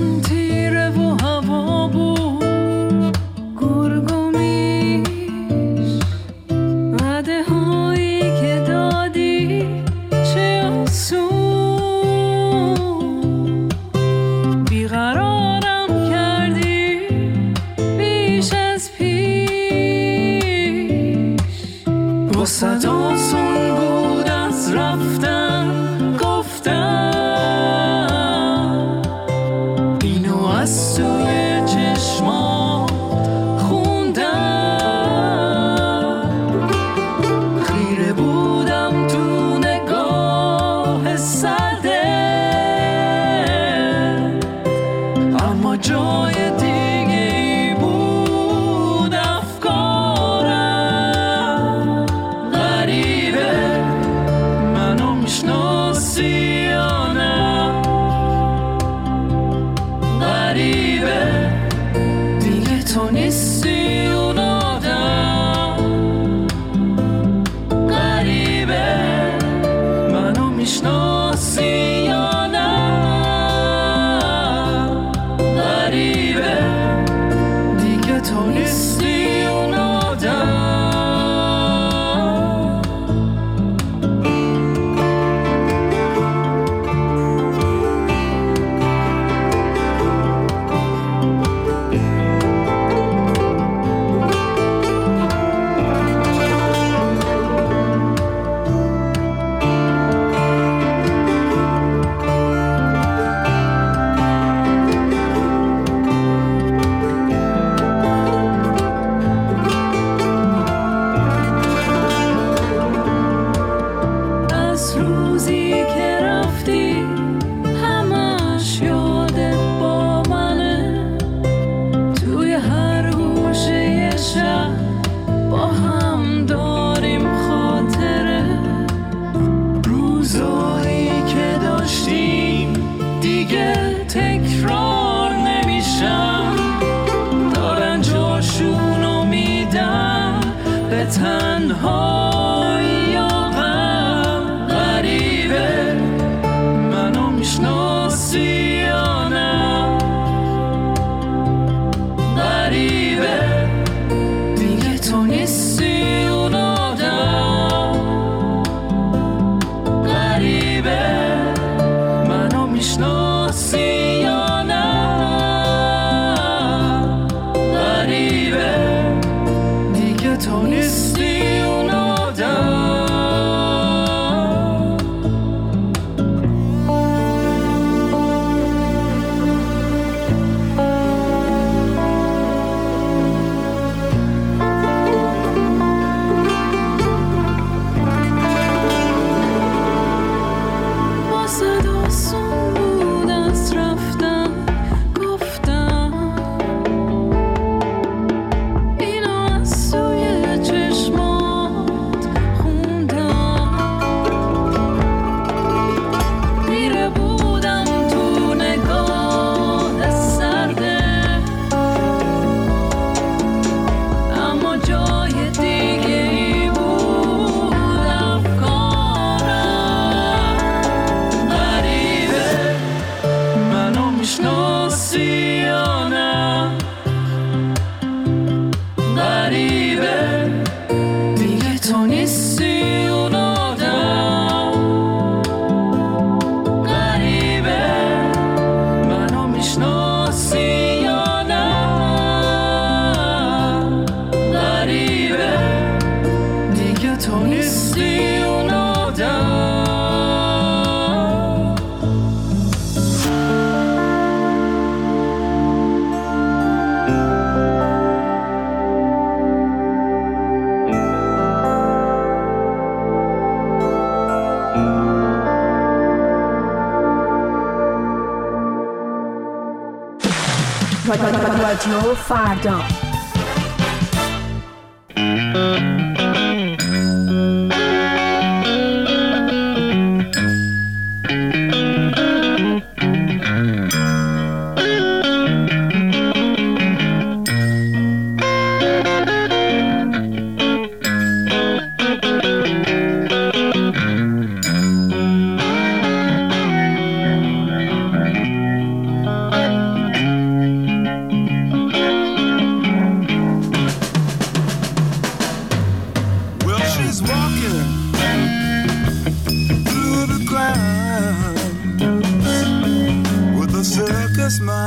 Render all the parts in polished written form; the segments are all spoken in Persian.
رادیو فردا.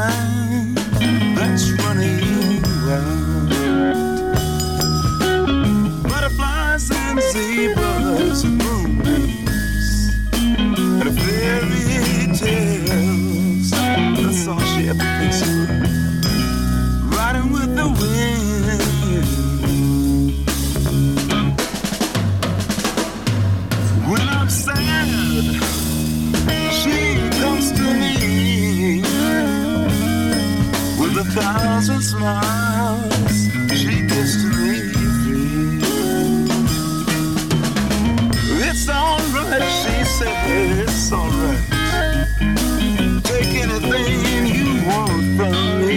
mind that's running wild. Butterflies and zebras and moonbeams and fairy tales. That's all she ever thinks of. Riding with the wind. When I'm sad, she comes to me with 1,000 smiles. She gives to me free. It's alright, she said, it's alright. Take anything you want from me.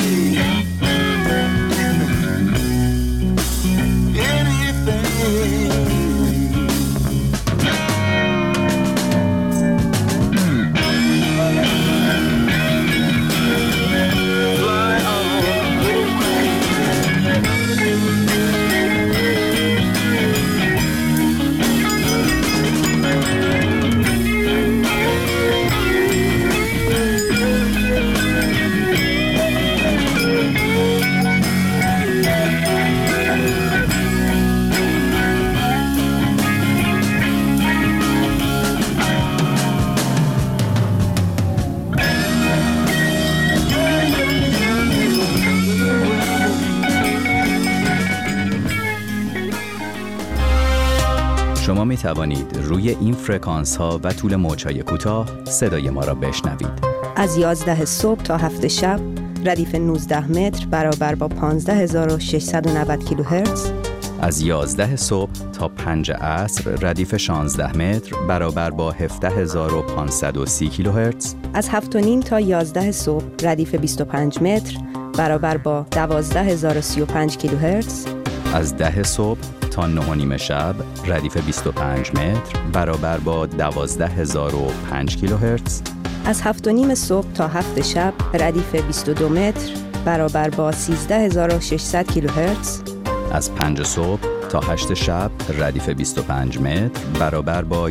شما می توانید روی این فرکانس ها و طول موج‌های کوتاه صدای ما را بشنوید. از 11 صبح تا 7 شب ردیف 19 متر برابر با 15690 کیلوهرتز. از 11 صبح تا 5 عصر ردیف 16 متر برابر با 17530 کیلوهرتز. از 7:30 تا 11 صبح ردیف 25 متر برابر با 12035 کیلوهرتز. از 10 صبح تا 9:30 شب ردیف 25 متر برابر با 12005 کیلوهرتز. از 7:30 صبح تا 7 شب ردیف 22 متر برابر با 13600 کیلوهرتز. از 5 صبح تا 8 شب ردیف 25 متر برابر با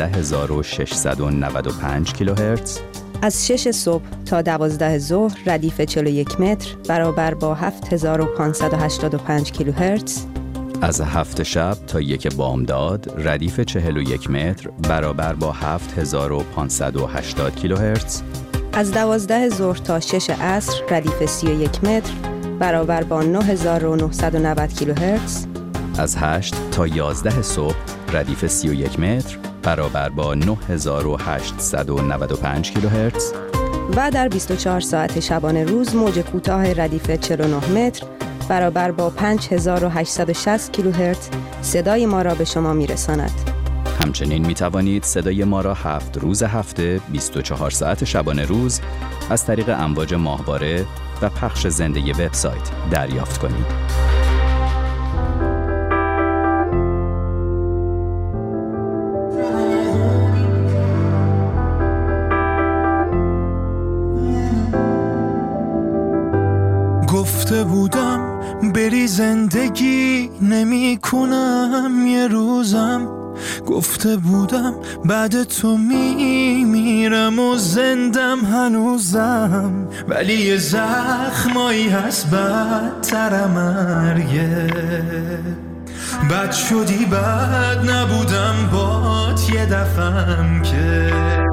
11695 کیلوهرتز. از 6 صبح تا 12 ظهر ردیف 41 متر برابر با 7585 کیلوهرتز. از 7 شب تا 1 بامداد ردیف 41 متر برابر با 7580 کیلوهرتز. از 12 ظهر تا 6 عصر ردیف 31 متر برابر با 9990 کیلوهرتز. از 8 تا 11 صبح ردیف 31 متر برابر با 9895 کیلوهرتز. و در 24 ساعت شبانه روز موج کوتاه ردیف 49 متر برابر با 5860 کیلوهرتز صدای ما را به شما میرساند. همچنین می توانید صدای ما را 7 روز هفته 24 ساعت شبانه روز از طریق امواج ماهواره و پخش زنده وبسایت دریافت کنید. گفته بودم بری زندگی نمی کنم یه روزم، گفته بودم بعد تو میمیرم و زندم هنوزم، ولی یه زخمایی هست بدتر مرگه. بد شدی بد نبودم بات یه دفعم که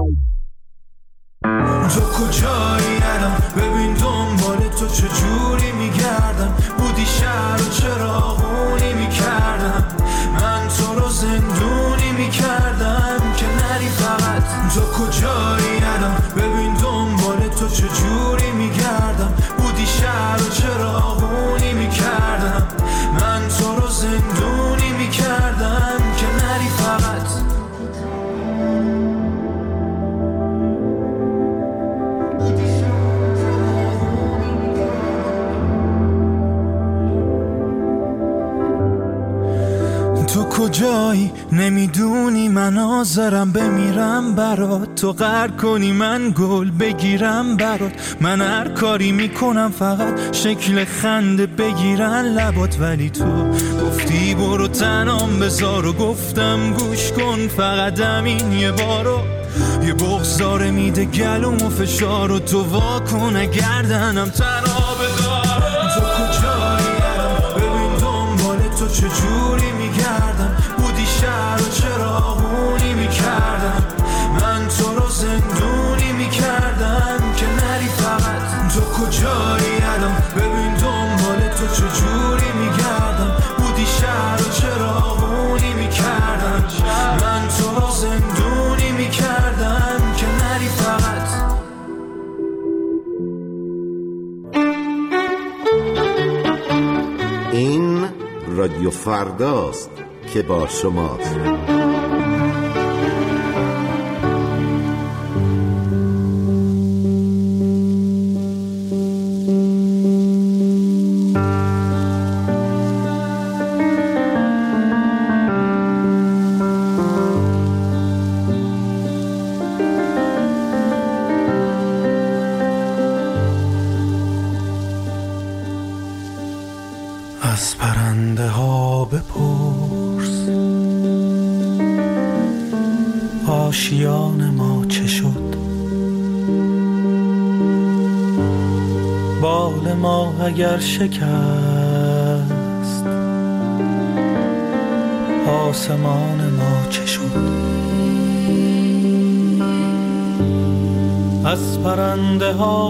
تو کجایی الان ببین دنبال تو چجوری میگردم، بودی شهر و چراغونی میکردم، من تو رو زندونی میکردم که نری فقط. تو کجایی الان ببین دنبال تو چجوری میگردم، بودی شهر و چراغونی میکردم، من تو رو زندونی میکردم که نری فقط. تو کجایی نمیدونی من حاضرم بمیرم برات، تو غر کنی من گل بگیرم برات، من هر کاری میکنم فقط شکل خنده بگیرن لبات، ولی تو گفتی برو تنام بذار و گفتم گوش کن فقط همین یه بارو، یه بغضاره میده گلوم و فشار و تو واکنه گردنم تنها بدار. تو کجایی الان ببین دنبال تو چجوری میگردم، بودی شهر و چراغونی میکردم، من تو رو زندونی میکردم که نری فقط. تو کجایی الان ببین دنبال تو چجوری میگردم، بودی شهر و چراغونی میکردم، من تو رو زندونی میکردم که نری فقط. این رادیو فرداست که با شماست. از پرنده ها بپرس آشیان ما چه شد، بال ما اگر شکست آسمان ما چه شد. از پرنده ها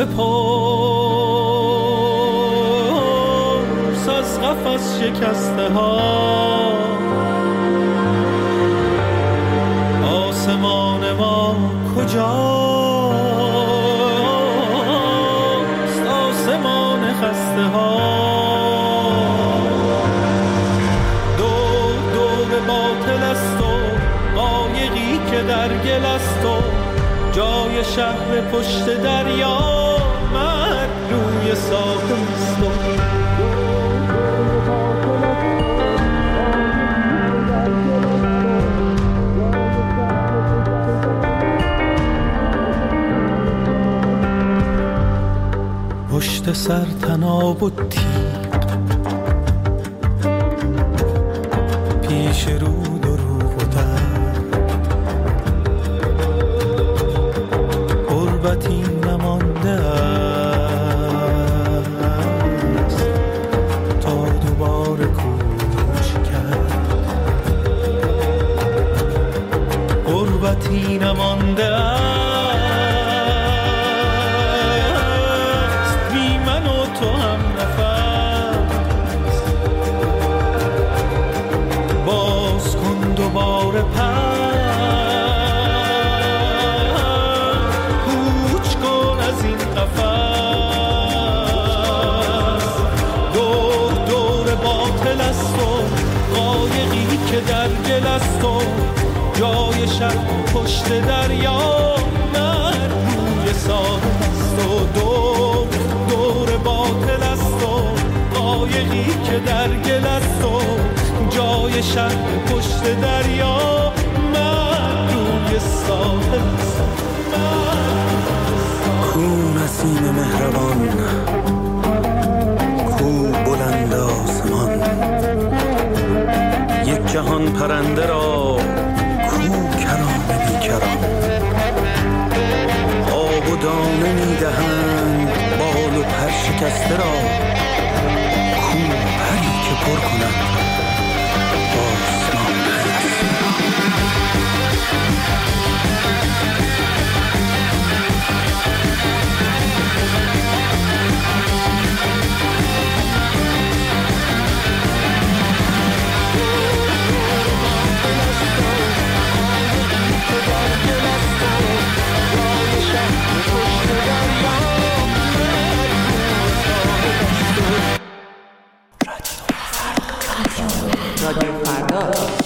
بپرس از قفس شکسته ها آسمان ما کجاست، آسمان خسته ها. دور باطل است و قایقی که در گل است و جای شهر پشت دریا من روی ساحل است. پشت سر تناب و تیغ پیش رود و روح و درد غربتی نمانده است تا دوباره کوچ کرد. غربتی نمانده است دوباره کوچ کن از این قفس. دور باطل است و قایقی که در گل است و جای شب پشت دریا من روی ساحل است. و دور باطل است و قایقی که در گل است و جای شهر پشت دریا من روی ساحل است. کو نسیم مهربان، کو بلند آسمان، یک جهان پرنده را کو کرام بیکران. آب و دانه میدهند بال و پر شکسته را کو پری که پر کند رادیو فردا.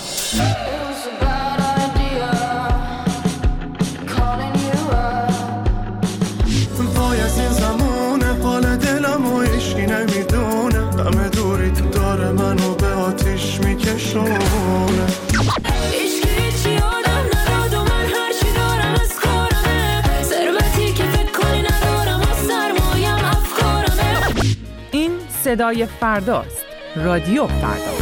وای از این زمونه حال دلم و عشقی نمیدونه، همه دوری تو داره منو به آتیش میکشونه. این صدای فرداست. رادیو فردا.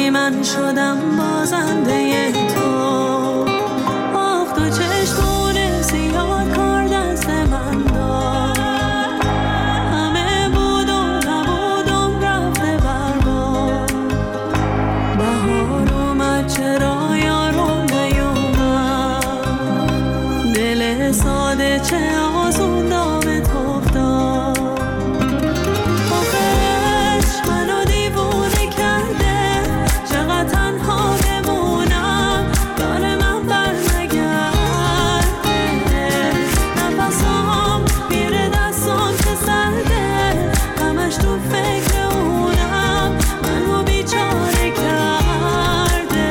وقتی من شدم بازنده تو. آخ تو چشمون سیاه کار دست من داد، همه بود و نبودم رفته برباد. بهار اومد چرا یارو نیومد، دل ساده چه آسون دامه افتاد. آخرش منو دیوونه کرده، چقدر تنها بمونم یار من برنگرده. نفسام میره دستام که سرده، همش تو فکر اونم منو بیچاره کرده.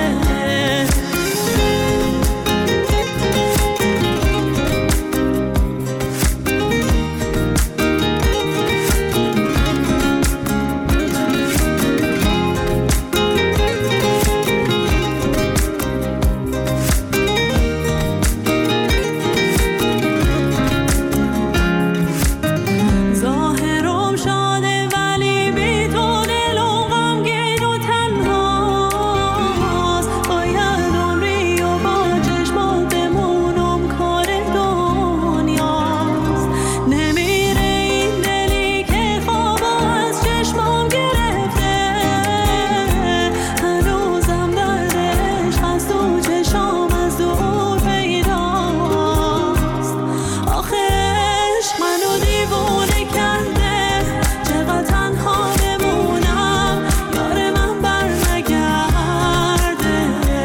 ظاهرم شاده ولی بی تو دلم غمگین و تنهاست. باید عمری و با چشمات بمونم کار دنیاست. نمیره این دلی که خوابو از چشمام گرفته، هنوزم دردش از تو چشام از دور پیداست. آخرش منو دیوونه کرده، چقدر تنها بمونم یار من برنگرده.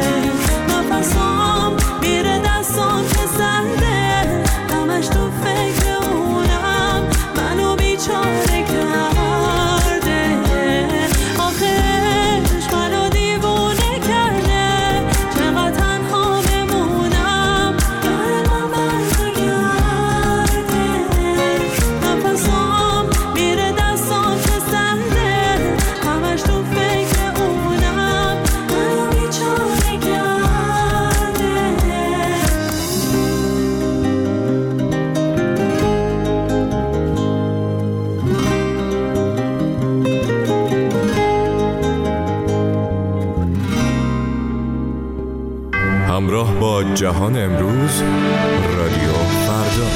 نفسام میره دستام که سرده، همش تو فکر اونم منو بیچاره کرده. آخرش منو دیوونه کرده، چقدر تنها بمونم یار من برنگرده. نفسام میره دستام که سرده، همش تو فکر اونم منو بیچاره کرده. همراه با جهان امروز، رادیو فردا.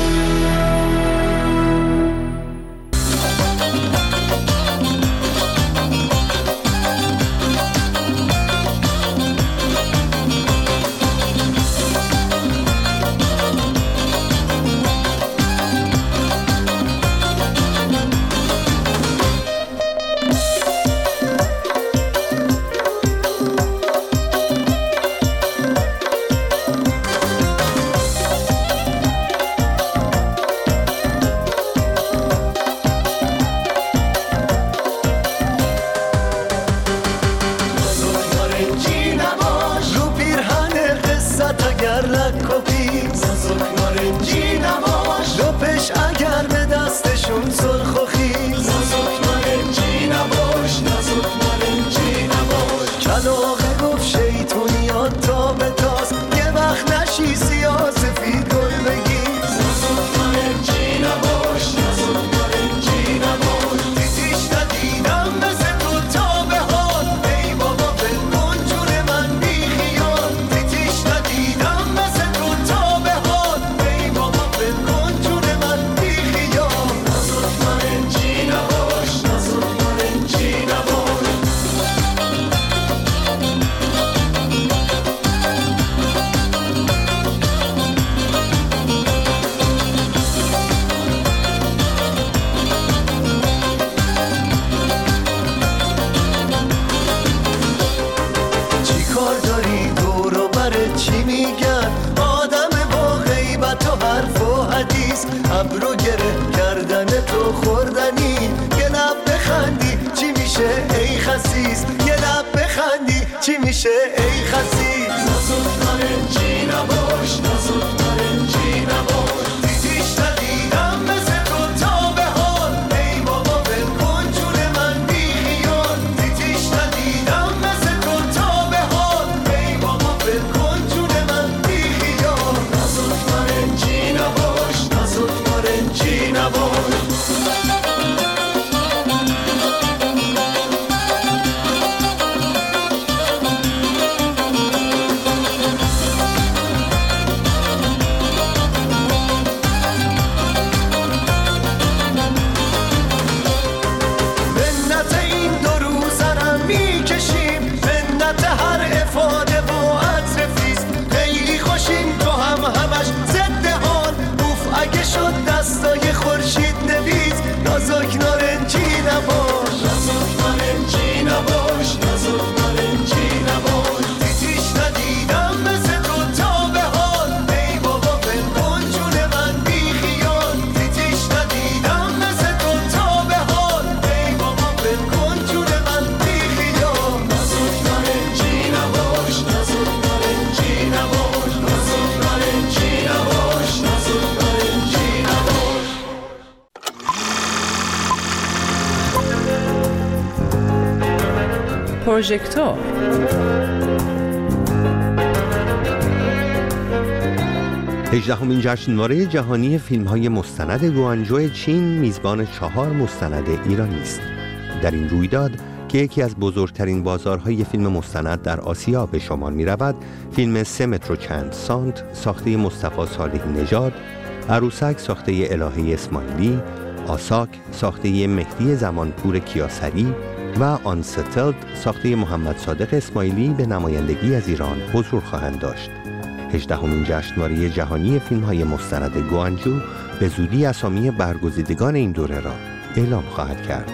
ابرو گره کردن تو خوردنی، یه لب بخندی چی میشه ای خسیس، یه لب بخندی چی میشه ای خسیس. نازک نارنجی نباش، نازک نارنجی نباش، دیدیش ندیدم مثل تو تا به حال، ای بابا بلکن جون من بی خیال، دیدیش ندیدم مثل تو تا به حال، ای بابا بلکن جون من بی خیال. نازک نارنجی نباش، نازک نارنجی نباش. پروژکتور. هجدهمین جشنواره جهانی فیلم‌های مستند گوانجو چین میزبان 4 مستند ایرانی است. در این رویداد که یکی از بزرگترین بازارهای فیلم مستند در آسیا به شمار می‌رود، فیلم 3 متر و چند سانت ساخته مصطفی صالحی نژاد، عروسک ساخته الهه اسماعیلی، آساک ساخته مهدی زمانپور کیاسری و آنستلد ساخته محمد صادق اسماعیلی به نمایندگی از ایران حضور خواهند داشت. 18مین جشنواره جهانی فیلم‌های مستند گوانجو به زودی اسامی برگزیدگان این دوره را اعلام خواهد کرد.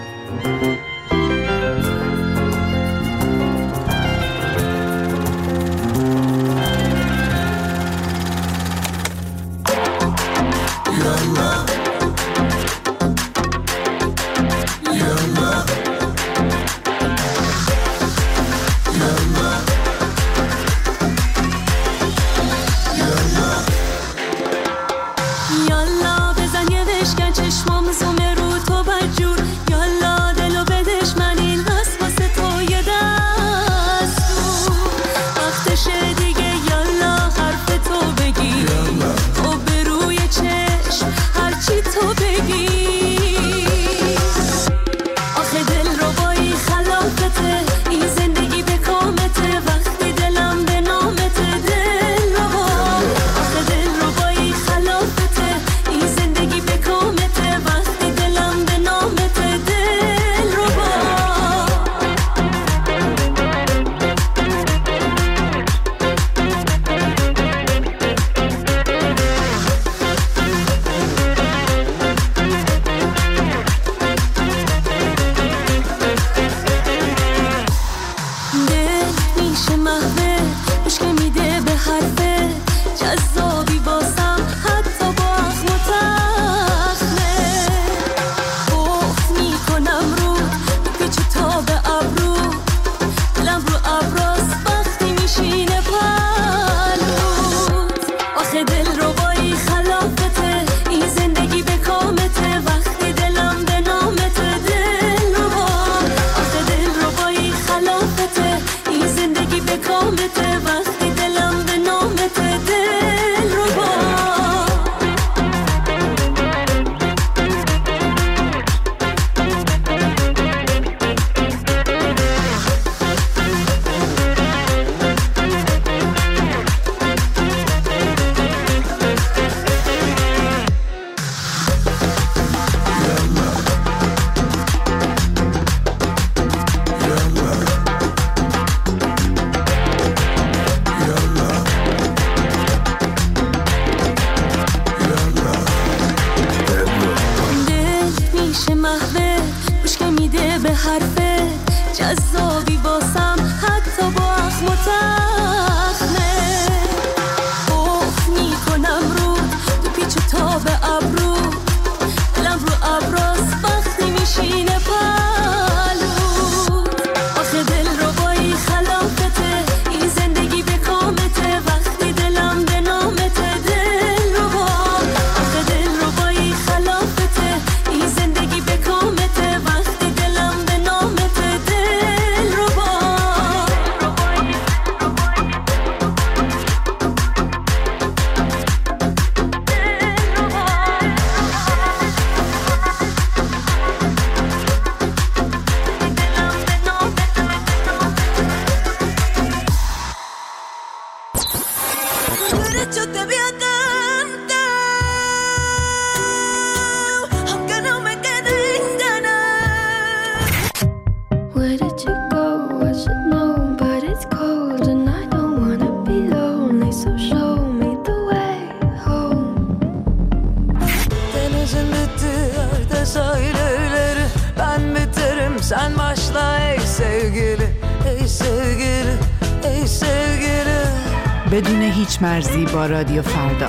بدون هیچ مرزی با رادیو فردا.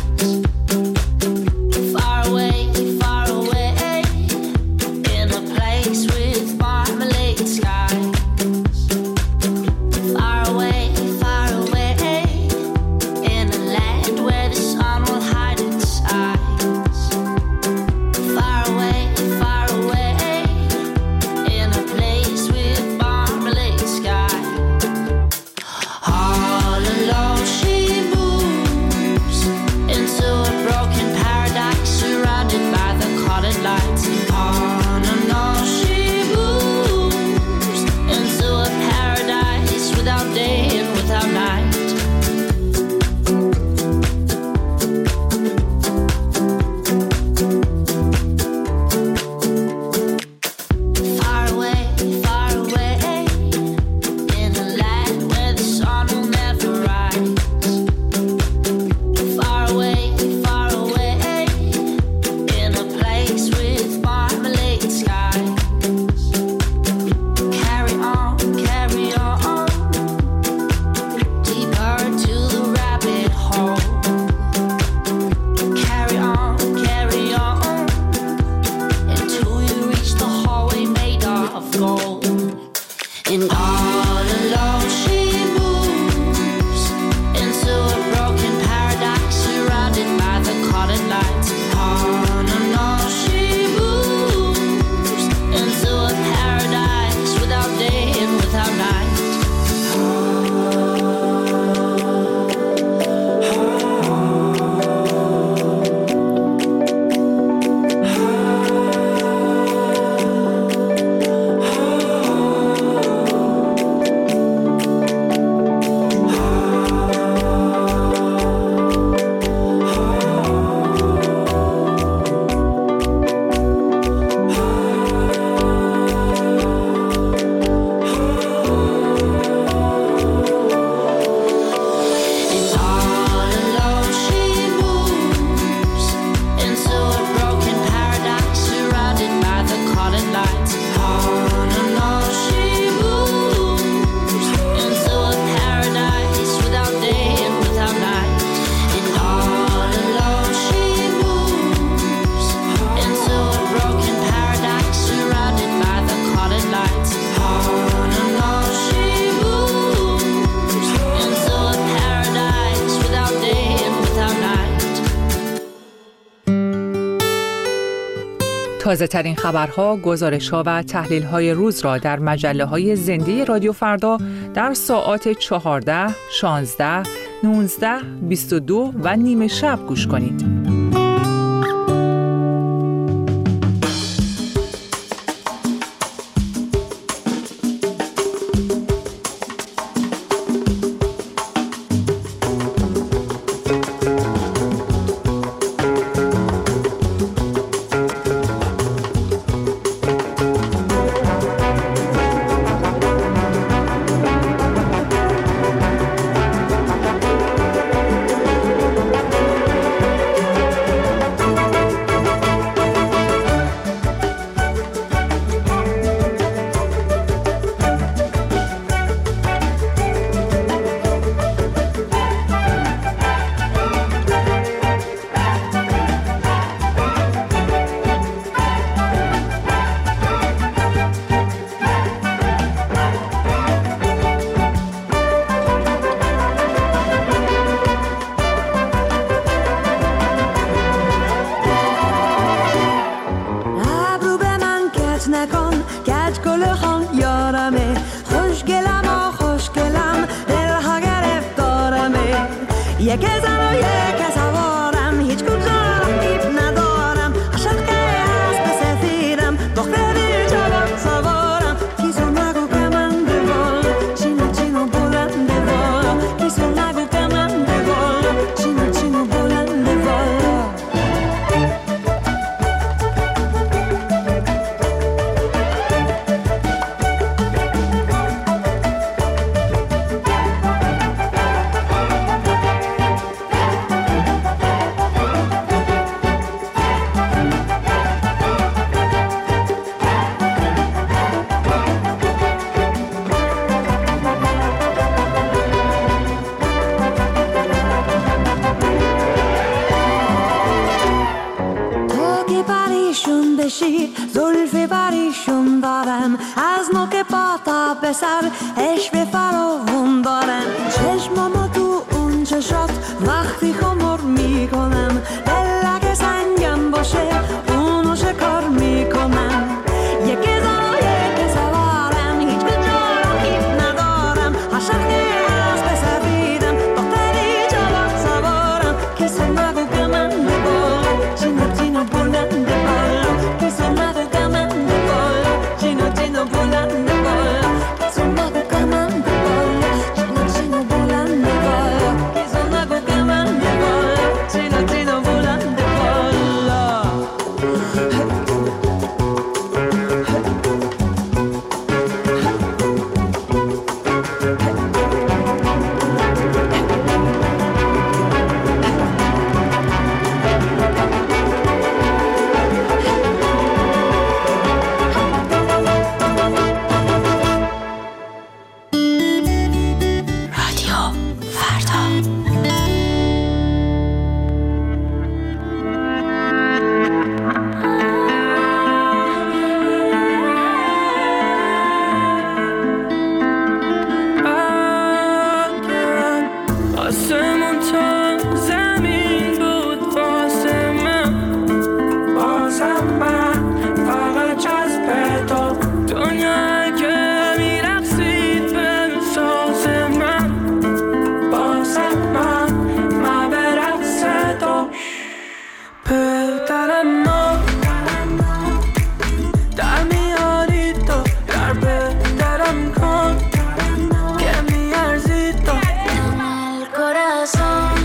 Far away in a place تازه ترین خبرها، گزارش‌ها و تحلیل‌های روز را در مجله‌های زنده رادیو فردا در ساعات 14، 16، 19، 22 و نیم شب گوش کنید. زلف بریشون دارم از نوک پا تا به سر عشق فراوون دارم چشمامو تو اون چشات وقتی خمر میکنم دل اگه سنگم باشه اونو شکار میکنم یکی زن و یکی سوارم هیچ کجا رقیب ندارم عاشق از بسفیدم دختری جوان سوارم کسی نگو که من ببالم چینو چینو بلند بالم کسی نگو که من ببالم چینو چینو بلند بالم کسی نگو که من ببالم چینو چینو بلند بالم کسی نگو که من ببالم چینو چینو بلند بالم آسمون تا زمین بود واسه من بازم من فقط جذب تو دنیا که میرقصید به ساز من بازم من به رقص تو پدرم ما در میاری تو در پدرم کن که میارزی تو corazón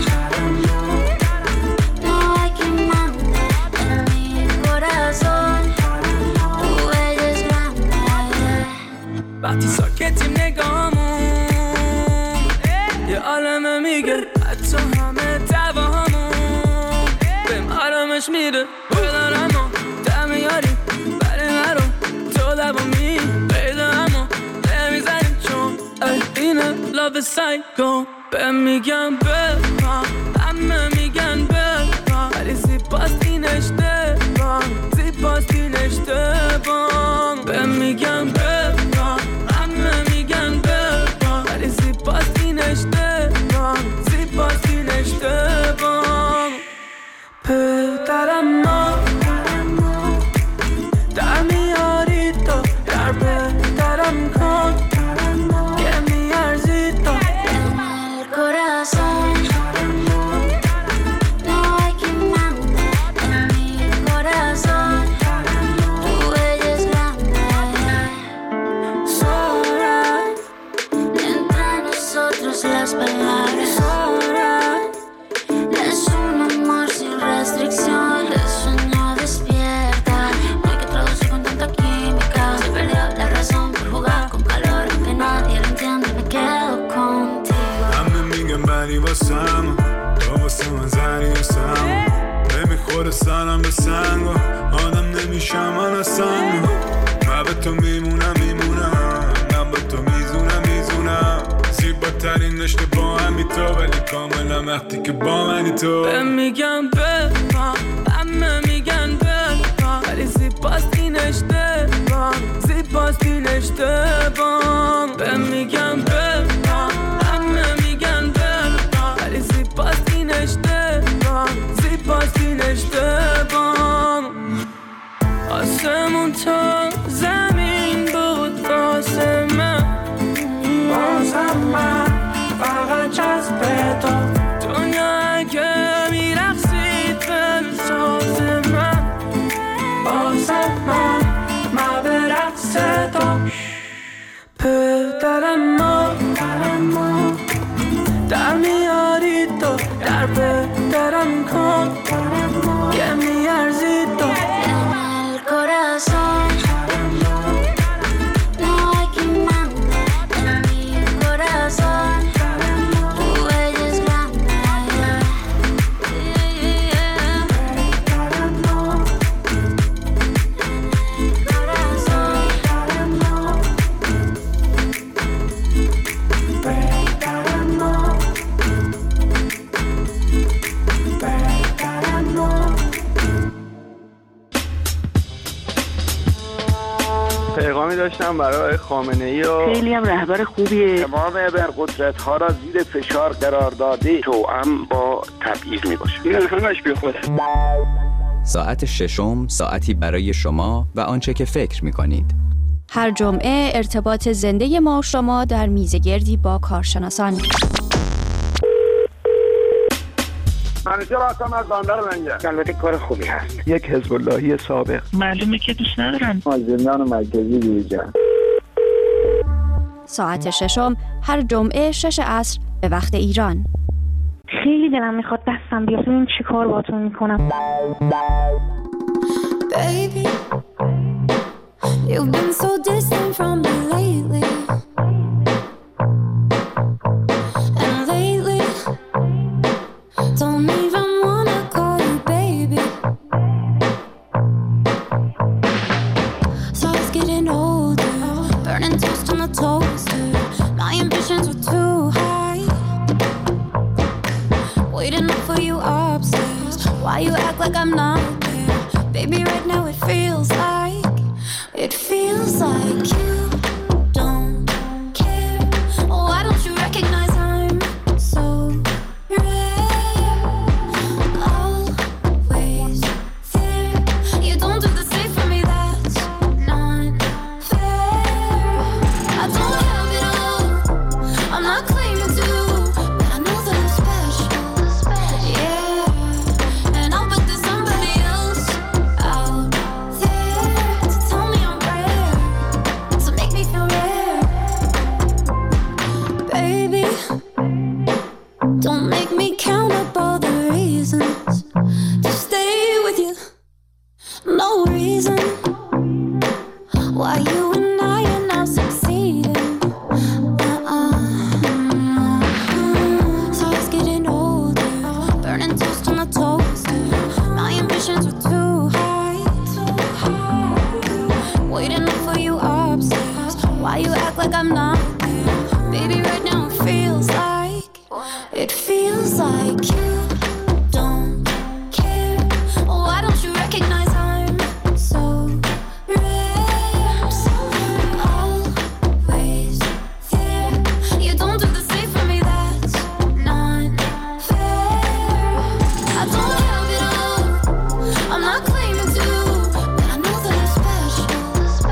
no hay quien mande en mi corazón tú eres grande وقتی ساکتیم نگاهمون یه عالمه میگه حتی همه دعواهامون بهم آرامش میده بدن اما در میاری برای مرو تو لبامی پیدا اما نمیزنیم چون اینه love سایکو بهم میگن بپا همه میگن بپا ولی زیباست این اشتباه زیباست این اشتباه بهم میگن بپا همه میگن بپا ولی زیباست این اشتباه زیباست این اشتباه پدرم ما منم به سنگا آدم نمیشم من از سنگا من به تو میمونم من به تو میزونم زیباترین نشته با همی تو ولی کاملا وقتی که با منی تو میگم بفهم همه میگن بفهم ولی زیباست این اشتباه زیباست این اشتباه میگم بفهم همه میگن بفهم ولی زیباست این اشتباه زیباست این اشتباه آسمون تا زمین بود واسه من بازم من فقط جذب تو دنیا اگه میرقصید به ساز من بازم من به رقص تو پدرم ما در میاری تو در پدرم کن که میارزی تو پیغامی داشتم برای خامنه‌ای و خیلی هم رهبر خوبیه. امام ابرقدرت‌ها را زیر فشار قرار داده توأم با تبعیض میباشه. این همش بیخوده. ساعت ششم ساعتی برای شما و آنچه که فکر می‌کنید. هر جمعه ارتباط زنده ما و شما در میزگردی با کارشناسان. منیجر هستم از بندر لنگر. البته کار خوبی هست. یک حزب اللهی سابق. معلومه که دوست ندارن. زندان مرکزی دیجا. ساعت ششم هر جمعه 6 عصر به وقت ایران. خیلی دلم میخواد دستم بیاد ببینم چی کار باهاتون میکنم. Baby, you've been so distant from me lately. And lately, don't even wanna call you baby. So I was getting older, burning toast on the toaster. My ambitions were too high, waiting up for you upstairs. Why you act like I'm not there? Baby, right now it feels like you don't care. Why don't you recognize I'm so rare? Always there. You don't do the same for me, that's not fair. I don't have it all, I'm not claiming to, but I know that I'm special. Yeah, and I'll bet there's somebody else out there to tell me I'm rare, to make me feel rare. Baby, don't make me count up all the reasons to stay with you. No reason why you and I are now succeeding. So I was getting older, burning toast on the toaster. My ambitions were too high, waiting up for you upstairs. Why you act like I'm not there? Baby, right now it feels like you don't care. Why don't you recognize I'm so rare? Always there. You don't do the same for me, that's not fair. I don't have it all, I'm not claiming to, but I know that I'm special.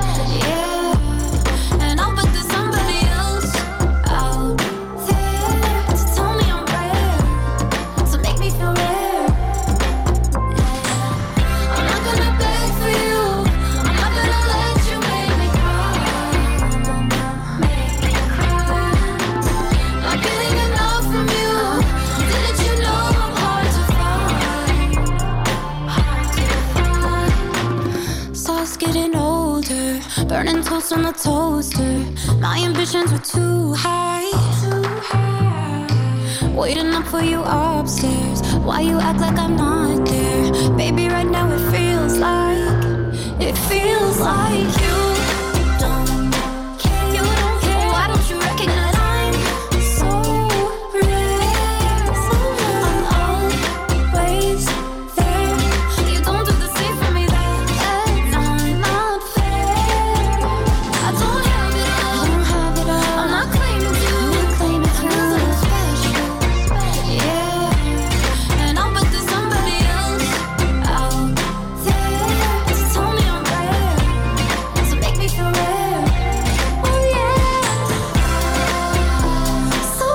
Yeah, and I'll bet there's somebody else out there to tell me I'm rare, to make me feel rare. I'm not gonna beg for you, I'm not gonna let you make me cry. Not getting enough from you, didn't you know I'm hard to find? So I was getting older, burning toast on the toaster. My ambitions were too high, waiting up for you upstairs. Why you act like I'm not there? Baby, right now it feels like you don't care. You don't care. Why don't you recognize I'm so rare? I'm always there. You don't do the same for me. That's not fair. I don't have it all. I'm not claiming you. I'm nothing special. Yeah, and I'm with somebody else out there. So tell me I'm rare. So make me feel rare. Oh yeah, so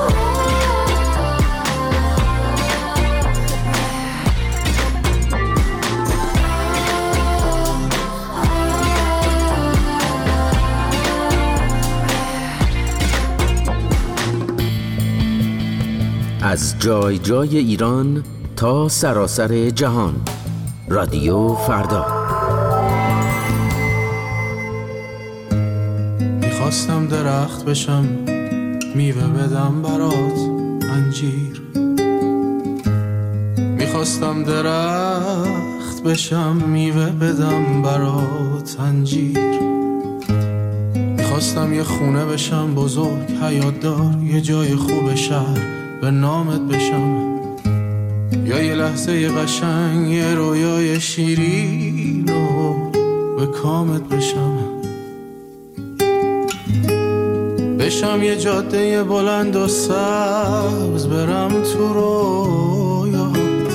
از جای جای ایران تا سراسر جهان، رادیو فردا. میخواستم درخت بشم، میوه بدم برات انجیر. میخواستم درخت بشم، میوه بدم برات انجیر. میخواستم یه خونه بشم بزرگ حیات دار، یه جای خوب شهر به نامت بشم، یا یه لحظه قشنگ، یه رویای شیرین و به کامت بشم یه جاده بلند و سبز، برم تو رویات،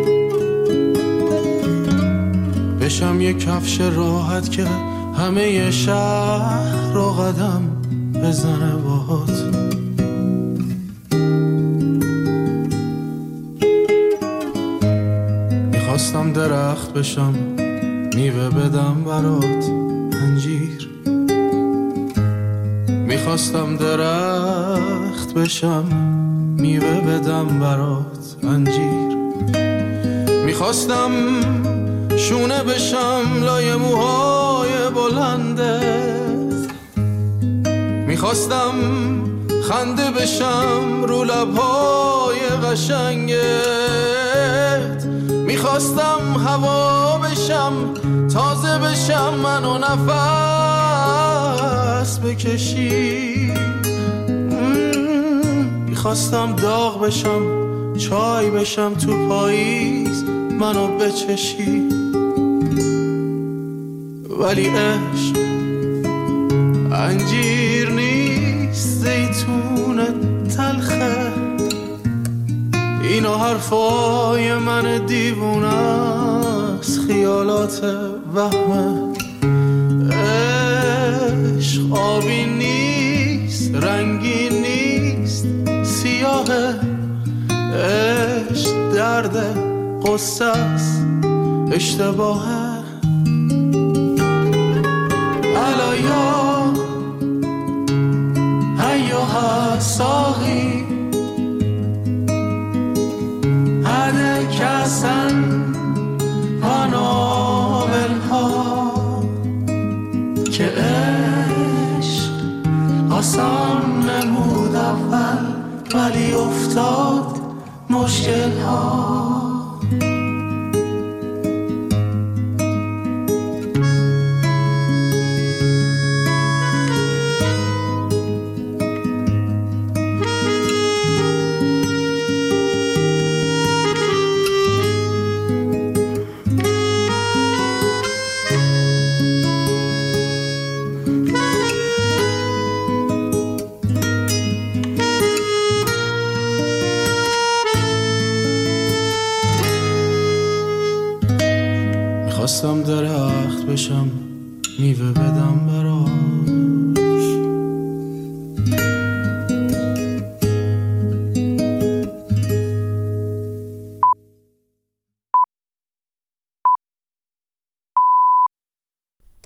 بشم یه کفش راحت که همه شهر رو قدم بزنه باهات. میخواستم درخت بشم، میوه بدم برات انجیر. میخواستم درخت بشم، میوه بدم برات انجیر. میخواستم شونه بشم لای موهای بلندت، میخواستم خنده بشم رو لبهای قشنگت، میخواستم هوا بشم تازه بشم منو نفس بکشی. میخواستم داغ بشم چای بشم تو پاییز منو بچشی. ولی عشق انجیر نیست، زیتون تلخه. اینا حرفای من دیوونه است، خیالات وهمه. عشق آبی نیست، رنگی نیست، سیاهه. عشق درد قصه است، اشتباهه. الایا ایها ساقی هده کسن و نابلها، که عشق آسان نمود اول ولی افتاد مشکل ها. میخواستم درخت بشم، میوه بدم برات